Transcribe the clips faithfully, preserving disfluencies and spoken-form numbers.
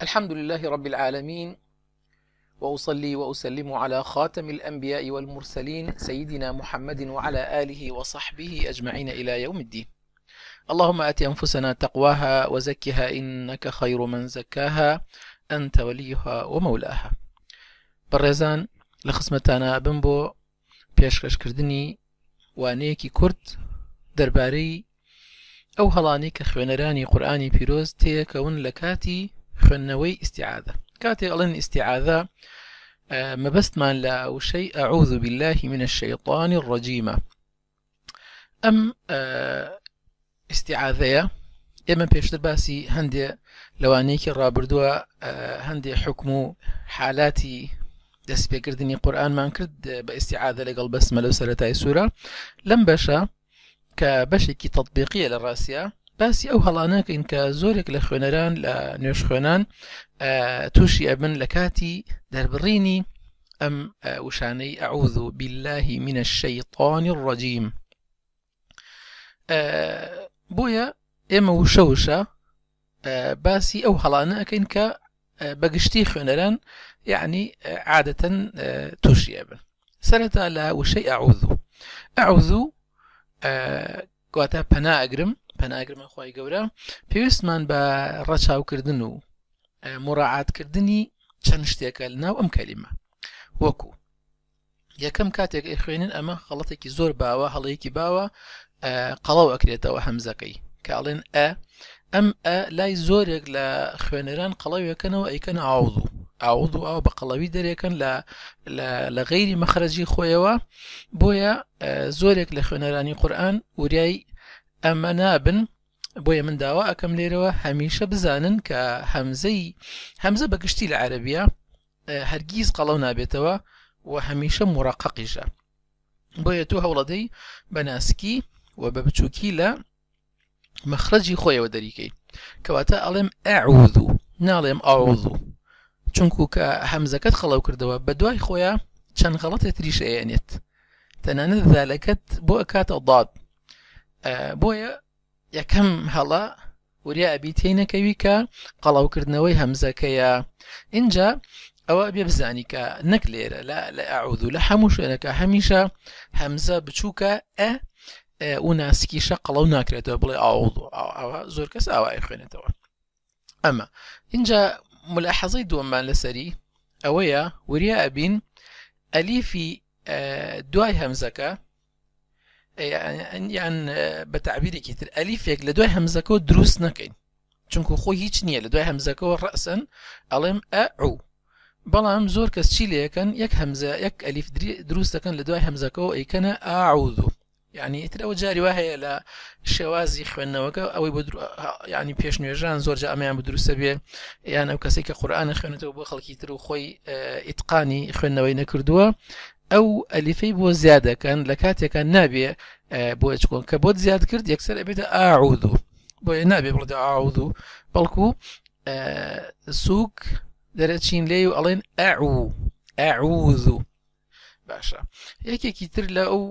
الحمد لله رب العالمين، وأصلي وأسلم على خاتم الأنبياء والمرسلين سيدنا محمد وعلى آله وصحبه أجمعين إلى يوم الدين. اللهم آت أنفسنا تقواها وزكها إنك خير من زكاها أنت وليها ومولاها. بەڕێزان لە خزمەتانە بم بۆ پێشکەشکردنی وانەیەکی کورت دەربارەی ئەو هەڵانەی کە خوێنەرانی قورئانی پیرۆز تێکەون لە کاتی خوێندنەوەی ئیستیعاذە. کاتێک ئەڵێن ئیستیعاذە مەبەستمان لە وشەی ئەعوذ بالله من الشەیطان الرەجیمە. ئەم ئیستیعاذەیە ئێمە پێشتر باسی هەندێ لەوانەیەکی ڕابردووە هەندێ حکم و حالاتی دەستپێکردنی قورئانمان کرد بە ئیستیعاذە لەگەڵ بەسمەلە و سەرەتای سوورە. لەم بەشە کە بەشێکی تەطبیقیە لە ڕاستیە باسی ئەو هەڵانەکەین کە زۆرێک لە خوێنەران لە نوێژ خوێنان تووشی ئەبن لە کاتی دەربڕینی ئەم وشانەی ئەعوذ بالله من الشەیطان الرەجیم. بۆیە ئێمە وشە وشە باسی ئەو هەڵانە ئەکەین کە بەگشتی خوێنەران یعنی عادەتەن تووشی ئەبن. سەرەتا لە وشەی ئەعوذ ئەعوذ کەواتە پەنا ئەگرم پەناگرمە خوای گەورە. پێویستمان بە ڕەچاوکردن و مراعاتکردنی چەند شتێکە لەناو ئەم کەلیمە. وەکو یەکەم کاتێک خوێنن ئەمە خەڵەتێکی زۆر باوە هەڵەیەکی باوە قەڵەو ئەکرێتەوە هەمزەکەی کاڵێن ئە ئەم ئە لای زۆرێک لە خوێنەران قەڵەویەکەنەوە ئەیکەن ئاعوذ ئاعوذ ئەو بە قەڵەوی دەرێکن لە غەیری مەخرەجی خۆیەوە. بۆیە زۆرێک لە خوێنەرانی قورئان وریای ئەمە نابن. بۆیە من داوا ئەکەم لێرەوە هەمیشە بزانن کە هەمزەی هەمزە بەگشتی لە عەرەبیە هەرگیز قەڵەو نابێتەوە و هەمیشە مڕەقەقیشە. بۆیە تو هەوڵەدەی بە ناسکی و بە بچووکی لە مەخرەجی خۆیەوە دەریکەی کەواتە ئەڵێم ئەعوذ ناڵێم ئاعوذ، چونکو کە هەمزەکەت خەڵەو کردەوە بە دوای خۆیان چەند غەڵەتێک تریش ئەیەنێت، تەنانەت ذالەکەت بۆ ئەکاتە ضاد. بۆیە یەکەم هەڵە وریا ئەبی تێی نەکەوی کە قەڵەوکردنەوەی هەمزەکەیە. اینجا ئەوە بێ بزانی کە نەک لێرە لە ئەعوذ لە هەموو شوێنەکە هەمیشە هەمزە بچووکە ئە و ناسکیشە قەڵەو ناکرێتەوە بڵێ ئاعوذ. ئەوە زۆر کەس ئاوای خوێنێتەوە. ئەمە اینجا ملاحەزەی دووەممان لەسەری ئەوەیە وریا ئەبین ئەلیفی دوای هەمزەکە یان بە تعبیرێکی تر ئەلیفێک لە دوای هەمزەکەەوە دروست نەکەین، چونکو خۆی هیچ نییە لە دوای هەمزەکەەوە ڕەسەن ئەڵێم ئەعو. بەڵام زۆر کەس چی لەکەن یەک هەمزە یەک ئەلیف دروست دەکەن لە دوای هەمزەکەەوە ئەیکەنە ئاعوذ. یعنی ئیتر ئەوە جاری وا هەیە لە شێوازی خوێندنەوەکە ئەوەی ینی پێشنوێژان زۆرجە ئەمەیان بدروستە بێ یان ئەو کەسێک کە قورئانە خوێنێتەوە بۆ خەڵکی تر و خۆی ئیتقانی خوێندنەوەی نەکردووە ئەو ئەلیفەی بۆ زیادەکەن لە کاتێکە نابێ بۆ چکۆن کە بۆت زیاد کرد یەکسەر ئەبێتە ئاعوذ. بۆیە نابێ بڵێ ئاعوذ، بەڵکو سووک دەرەچین لێ و ئەڵێن ئەعو ئەعوذ. باشە یەکێکی تر لە ئەو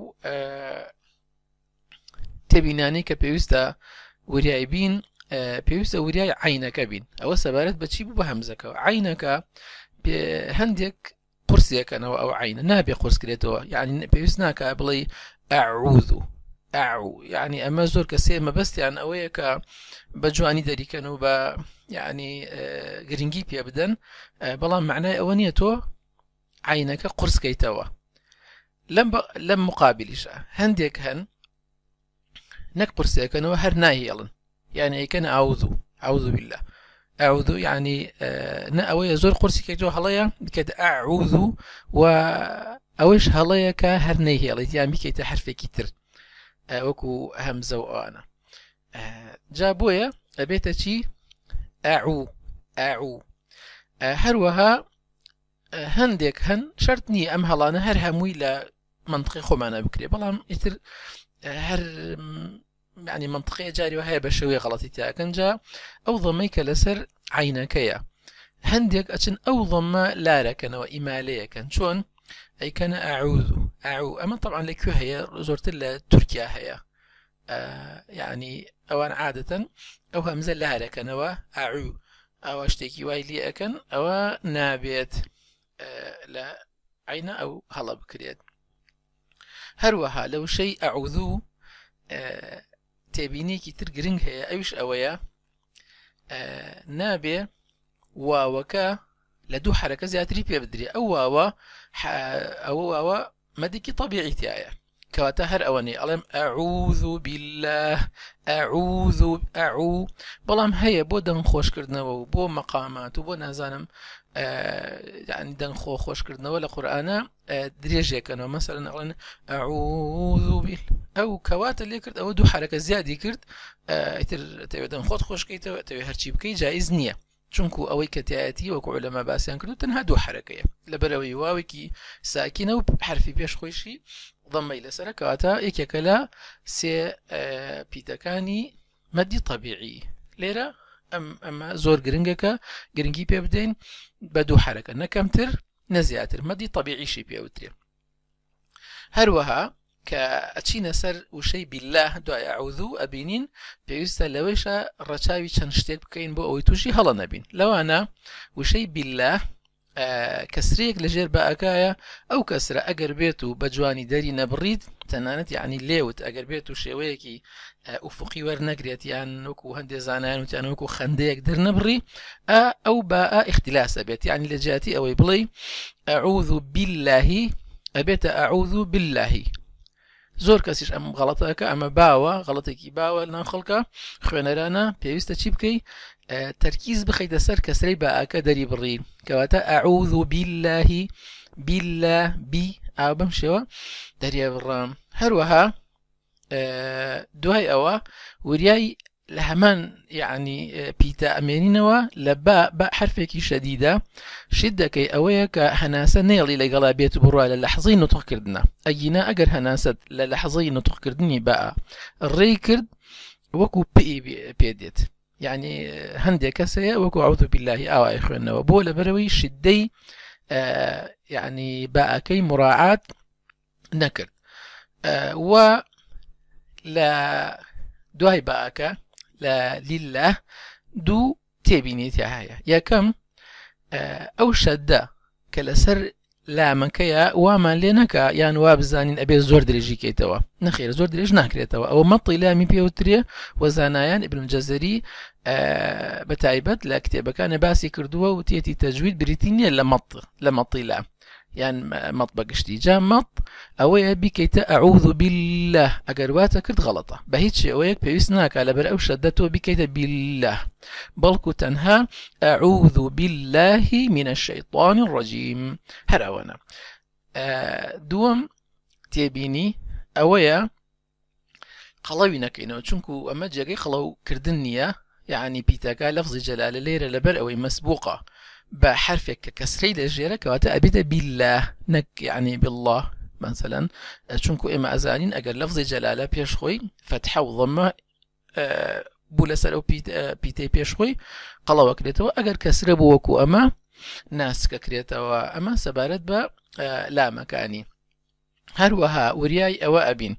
تێبینانەی کە پێویستە وریای بین پێویستە وریای عینەکە بین. ئەوە سەبارەت بە چی بوو بە هەمزەکەەوە. عینەکە هەندێک قورسیەکەنەوە ئەو عینە نابێ قورسکرێتەوە، یعنی پێویست ناکە بڵێ ئەعوذ ئەعو. یعنی ئەمە زۆر کەسێ مەبەستیان ئەوەیە کە بە جوانی دەریکەن و بە یعنی گرنگی پێ بدەن، بەڵام معنای ئەوە نییە تۆ عینەکە قورسکەیتەوە. لەم مقابلیشە هەندێک هەن نەک قورسیەکەنەوە هەر ناهێڵن، یعنی ئەیکەن ئاعوذ ئەعوذ بالله ئەعوذ، یعنی نە ئەوەیە زۆر قورسی کردەوە هەڵەیە بکەیت ئەعوذ و ئەوەش هەڵەیە کە هەر نەیهێڵیت یان بیکەیتە حرفێکی تر وەکو هەمزە و ئەوانە. جا بۆیە ئەبێتە چی ئەعو ئەعو. هەروەها هەندێک هەن شەرت نییە ئەم هەڵانە هەر هەمووی لە منطقی خۆمانە بکرێ، بەڵام ئیتر هەر ینی منطقەیە جاری هەیە بە شێوەیە غەڵەتی تیاکەن. جا ئەو ضەمەی کە لەسەر عینەکەیە هەندێک ئەچن ئەو ضەمە لارەکەنەوە ئیمالەیەکەن، چۆن ئەیکەنە ئەعوذ ئەعو. ئەمە طبعا لەکوێ هەیە؟ زۆرتر لە تورکیا هەیە، یعنی ئەوان عادەتەن ئەو هەمزە لارەکەنەوە ئەعو ئەوە شتێکی وای لێ ئەەکەن ئەوە نابێت لە عینە ئەو هەڵە بکرێت. هەروەها لەو شەی ئەعوذو تێبینێکی تر گرنگ هەیە، ئەوش ئەوەیە نابێ واوەکە لە دوو حرەکە زیاتری پێ بدرێ. ئەو واوە ئەوە واوە مەدێکی طبیعی تایە، کەواتە هەر ئەوەنێ ئەڵێم ئەعوذ بالله ئەعوذ ئەعو، بەڵام هەیە بۆ دەنگ خۆشکردنەوە و بۆ مەقامات و بۆ نازانم یعنی دەنگ خۆ خۆشکردنەوە لە قورئانە درێژێکەنەوە، مەسەلەن ئەڵێن ئەعوذ بیل، ئەو کەواتە لێ کرد ئەوە دوو حرەکە زیادی کرد، ئیتر تەوێ دەنگ خۆت خۆشکەیتەوە تەوێ هەرچی بکەی جایز نییە، چونکو ئەوەی کە تایەتی وەکو عولەما باسییان کردو تەنها دوو حرەکەیە لەبەرەوەی واوێکی ساکینە و حرفی پێش خۆشی ضەمەی لەسەرە، کەواتە یەکێکە لە سێ پیتەکانی مەدی طەبیعی. لێرە ئەم ئەمە زۆر گرنگەکە گرنگی پێ بدەین بە دوو حرەکە، نەکەمتر نەزیاتر، مەدی طەبیعیشی پێوترێ. هەروەها کە ئەچینە سەر وشەی بالله دوای ئەعوذو ئەبینین پێویستە لەوەیشە ڕەچاوی چەند شتێک بکەین بۆ ئەوەی تووشی هەڵە نەبین. لەوانە وشەی بالله کەسرەیەک لەژێر بەئەکایە، ئەو کەسرە ئەگەر بێت و بە جوانی دەری نەبڕیت تەنانەت یعنی لێوت ئەگەر بێت و شێوەیەکی ئوفقی وەرنەگرێت یان وەکو هەندێ زانایان وتیان وەکو خەندەیەک دەرنەبڕی ئەو باء اختلاسە بێت، یعنی لە جیاتی ئەوەی بڵێ ئەعوذ بالله ئەبێتە ئەعوذ بالله. زۆر کەسیش ئەم غەڵەتەکە، ئەمە باوە غەڵەتێکی باوە لەناو خەڵکە خوێنەرانە، پێویستە چی بکەی تەرکیز بخەیتە سەر کەسرەی باءەکە دەری بڕی، کەواتە ئەعوذ بالله بالله بی ئاو بەم شێوە دەریە بڕام. هەروەها دوای ئەوە وریای لە هەمان یعنی پیتە ئەمێنینەوە لە با بە حرفێکی شەدیدە شت دەکەی ئەوەیە کە هەناسە نێڵی لەگەڵا بێت بڕوە لە لەحظەی نوتقکردنە، ئەگینا ئەگەر هەناست لە لەحظەی نوتقکردنی با ڕێی کرد وەکو پێی پێدێت، یعنی هەندێک کەسەیە وەکو ئەعوذ بالله ئاوای خوێندنەوە بۆ لەبەرەوەی شدەی یعنی باءەکەی مراعات نەکرد. و لە دوای باءەکە لە لیله دوو تێبینێتی هەیە. یەکەم ئەو شەدە کە لەسەر لامەکەیە وامان لێ نەکە یان وا بزانین ئەبێ زۆر درێژی کەیتەوە، نەخێر زۆر درێژ ناکرێتەوە، ئەوە مەطی لامی پێوترێ و زانایان ئیبن جەزەری بە تایبەت لە کتێبەکانە باسی کردووە و تێتی تەجوید بریتی نییە لە مەط لە مەطی لام یان مەط بەگشتی، جا مەط ئەوەیە بیکەیتە ئەعوذ بالله، ئەگەر واتە کرد غەڵەتە بە هیچ شێوەیەک پێویست ناکە لەبەر ئەو شەدە تۆ بیکەیتە بالله، بەڵکو تەنها ئەعوذ بالله من الشەیطان الرەجیم. هەر ئەوەنە. دووەم تێبینی ئەوەیە قەڵەوی نەکەینەوە، چونکو ئەمە جێگەی قەڵەوکردن نییە، یعنی پیتەکە لەفزی جەلالە لێرە لەبەر ئەوەی مەسبوقە بە حرفێک کە کەسرەی دەژێرە کەواتە ئەبێتە بالله نەک یعنی بالله مثلا، چونکو ئێمە ئەزانین ئەگەر لەفزی جەلالە پێشخۆی فەتحە و ضەمە بوو لەسەر ئەو پیتەی پێشخۆی قەڵەوەکرێتەوە، ئەگەر کەسرە بوو وەکو ئەمە ناسکەکرێتەوە، ئەمە سەبارەت بە لامەکانی. هەروەها وریای ئەوە ئەبین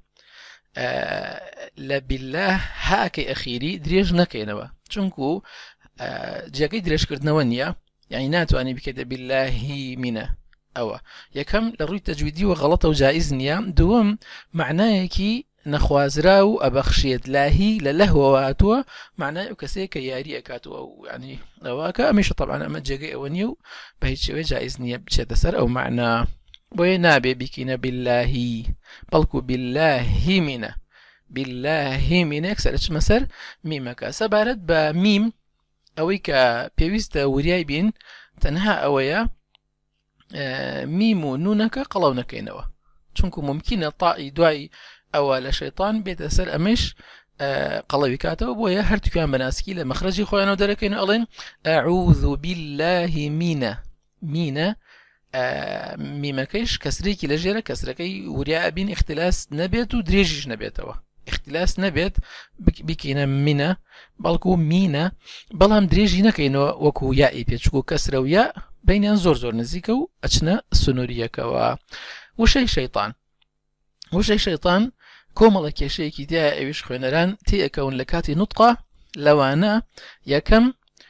لە بالله هاکەی ئەخیری درێژ نەکەینەوە، چونکو جێگەی درێژکردنەوە نییە، یعنی ناتوانانی بکەیتە باللهی منە. ئەوە یەکەم لە ڕووی تەجویدی و غەڵەتە و جائز نییە. دووەم معنایەکی نەخوازرا و ئەبەخشێت، لاهی لە لەهوەوە هاتووە معنای ئەو کەسەیە کە یاری ئەکاتەوە و ینی ئەوەکە ئەمیشە طبعاً ئەمە جێگەی ئەوە نییە و بە هیچ شێوەیە جائز نییە بچێتە سەر ئەو معنا، بۆیە نابێ بیکینە باللهی، بەڵکو باللهی منە باللهی منە یەکسەر چمە سەر میمەکە. سەبارەت بە میم ئەوەی کە پێویستە وریای بین تەنها ئەوەیە میم و نونەکە قەڵەو نەکەینەوە، چونکو ممکنە تائی دوای ئەوە لە شەیطان بێتە سەر ئەمەش قەڵەوی کاتەوە، بۆیە هەردووکیان بەناسکی لە مەخرەجی خۆیانەوە دەرەکەین ئەڵێن ئەعوذ بالله منە مینە، میمەکەیش کەسرێکی لەژێرە کەسرەکەی وریا ئەبین اختلاس نەبێت و درێژیش نەبێتەوە، اختلاس نەبێت بکەینە منە بەڵکو مینە، بەڵام درێژی نەکەینەوە وەکو یائی پێچکو کەسرە و یا بینیان زۆر زۆر نزیکە و ئەچنە سنووریەکەوە. وشەی شەیطان وشەی شەیطان کۆمەڵە کێشەیەکی دیایە ئەویش خوێنەران تێئەکەون لە کاتی نوتقە. لەوانە یەکەم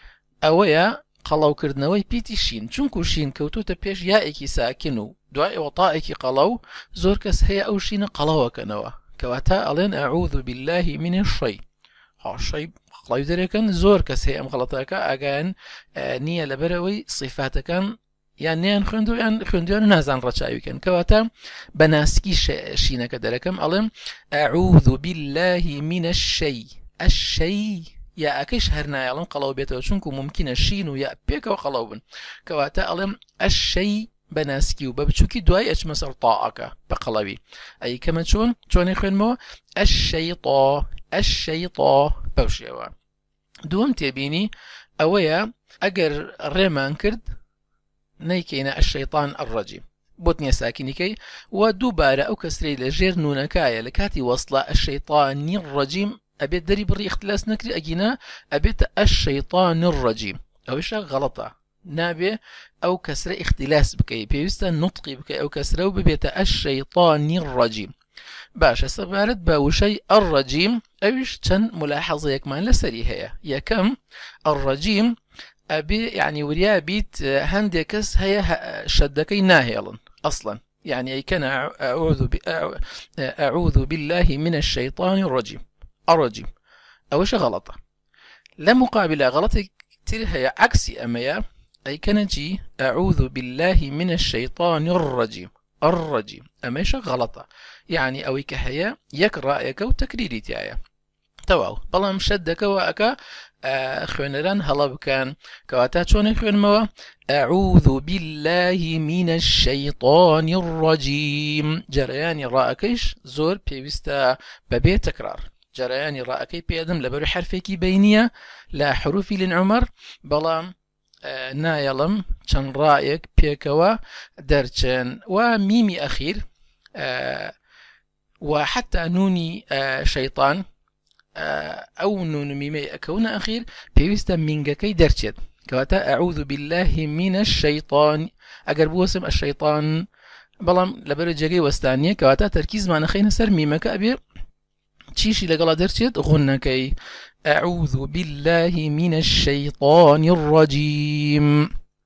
ئەوەیە قەڵەوکردنەوەی پیتی شین، چونکو شین کەوتوتە پێش یائێکی ساکن و دوای وەتائێکی قەڵەو زۆر کەس هەیە ئەو شینە قەڵەوەکەنەوە کەواتە ئەڵێن ئەعوذ بالله من الشەی هاشەی قڵەوی دەرێکن. زۆر کەس هەیە ئەم غەڵەتەکە ئاگایان نییە لەبەرەوەی صیفاتەکان یان نیان خوێندو یان خوێندویان نازان ڕەچاویکەن کەواتە بە ناسکی شینەکە دەرەکەم ئەڵێم ئەعوذ بالله من الشەی الشەی یا ئەکەیش هەر نایەڵم قەڵەو بێتەوە چونکو ممکنە شین و یا پێکەوە قەڵەو بن کەواتە ئەڵێم ئەشەی بە ناسکی و بە بچووکی دوای ئەچمە سەر تاءەکە بە قەڵەوی ئەی کەمە چۆن چۆنی خوێنمەوە ئەشەیطا ئەشەیطا بەو شێوە. دووەم تێبینی ئەوەیە ئەگەر ڕێمان کرد نەیکەینە ئەشەیطان ئەڕەجیم بۆتنیە ساکینیکەی و دووبارە ئەو کەسرەی لە ژێر نونەکایە لە کاتی وەسڵە ئەشەیطانی ڕەجیم ئەبێت دەری بڕی اختلاس نەکری ئەگینا ئەبێتە ئەشەیطان الڕەجیم ئەوەشە غەڵەتە نابێ ئەو کەسرە اختلاس بکەی پێویستە نوتقی بکەی ئەو کەسرە و ببێتە ئەشەیطانی الڕەجیم. باشە سەبارەت بە وشەی ئەڕەجیم ئەویش چەند ملاحەزەیەکمان لەسەری هەیە. یەکەم ئەڕەجیم ئەبێ یعنی وریا بیت هەندێک کەس هەیە شەدەکەی ناهێڵن ئەسڵەن يعني أي كان أعوذ, أعوذ بالله من الشيطان الرجيم الرجيم أوش غلطة لا مقابل غلطة كتير هي عكسي أميا أي كان جي أعوذ بالله من الشيطان الرجيم الرجيم أميش غلطة يعني أويك هي يقرأ يكو تكريري تاعي تواو بلام شدك وأكا خوێنەران هەڵە بکەن کەواتە چۆنی خوێنمەوە ئەعوذ بالله من الشيطان الرجيم. جەرەیانی ڕائەکەیش زۆر پێویستە بەبێ تەکرار جەرەیانی ڕائەکەی پێدەم لەبەر حرفێکی بەینیە لە حروفی لنعومەر بەڵام نایەڵم چەند ڕائێک پێکەوە دەرچێن و میمی ئەخیر و حتى نونی شەیطان أو نون ميمي أكون أخير بيوستا مينجكي درتشت كواتا أعوذ بالله من الشيطان أقرب واسم الشيطان بلام لبرجاقي وستانية كواتا تركيز معنا خينا سر ميمك أبي تشيشي لقلا درتشت غنكي أعوذ بالله من الشيطان الرجيم.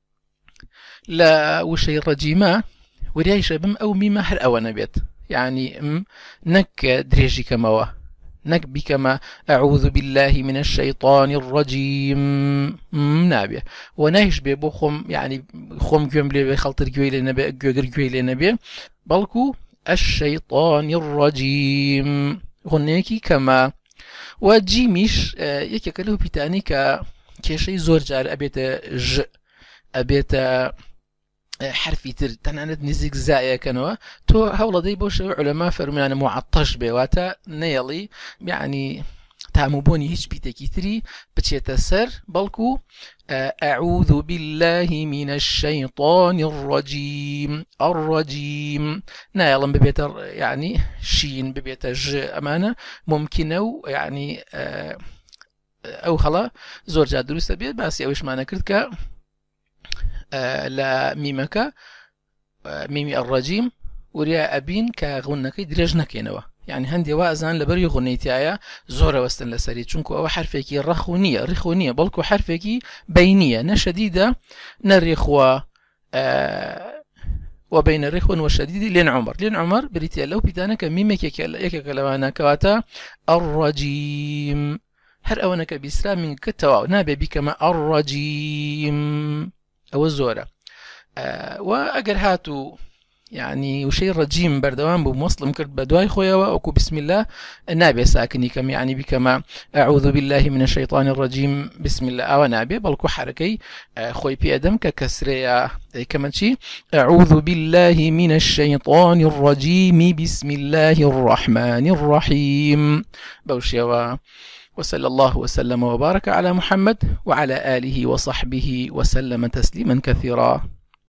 لا وشي الرجيمة وريايش بم أو ميمة هر أو نبيت يعني نك دريجي كموا نك بكما أعوذ بالله من الشيطان الرجيم نابي وناهش بيبو خم يعني خم جوم بلي خلطر جويل نبي جوجر جويل نبي بلكو الشيطان الرجيم هناكي كما وجيمش يكي كله بتاني ك كشيء زور جار أبيت ج أبيت حرفي تر تنانت نزيك زايا كانوا تو هولا دي بوش علماء فرميان معطش بواتا نيلي يعني تعمبوني هيش بيتكي تري بتشيتا سر بلكو أعوذ بالله من الشيطان الرجيم الرجيم نايلم ببيتا يعني شين ببيتا ج أمانة ممكنة يعني أو خلا زور جاد دروسة بيت بس يوش معنا كردك لا ميمك ميمي الرجيم وريا أبين كغنكي درج نكينوا يعني هندي وازان لبري غنيتايا زورة وستن لسري چونكو أو حرفكي رخونية رخونية بلكو حرفكي بينية نشديدة نرخوا آه وبين الرخو والشديد لين عمر لين عمر بريتيا لو بيتانك ميمك يكا كلوانا كواتا الرجيم هر أونك بيسرا من كتواو نابي بكما الرجيم أو الزورة أه وأجر هاتو يعني وشي رجيم بردوان بموصل مكرت بدواي خويا وأكو بسم الله نابي ساكني كم يعني بكما أعوذ بالله من الشيطان الرجيم بسم الله أو نابي بلكو حركي أه خوي بيادم ككسرية كمان شي أعوذ بالله من الشيطان الرجيم بسم الله الرحمن الرحيم بوشيوا. وصلى الله وسلم وبارك على محمد وعلى آله وصحبه وسلم تسليما كثيرا.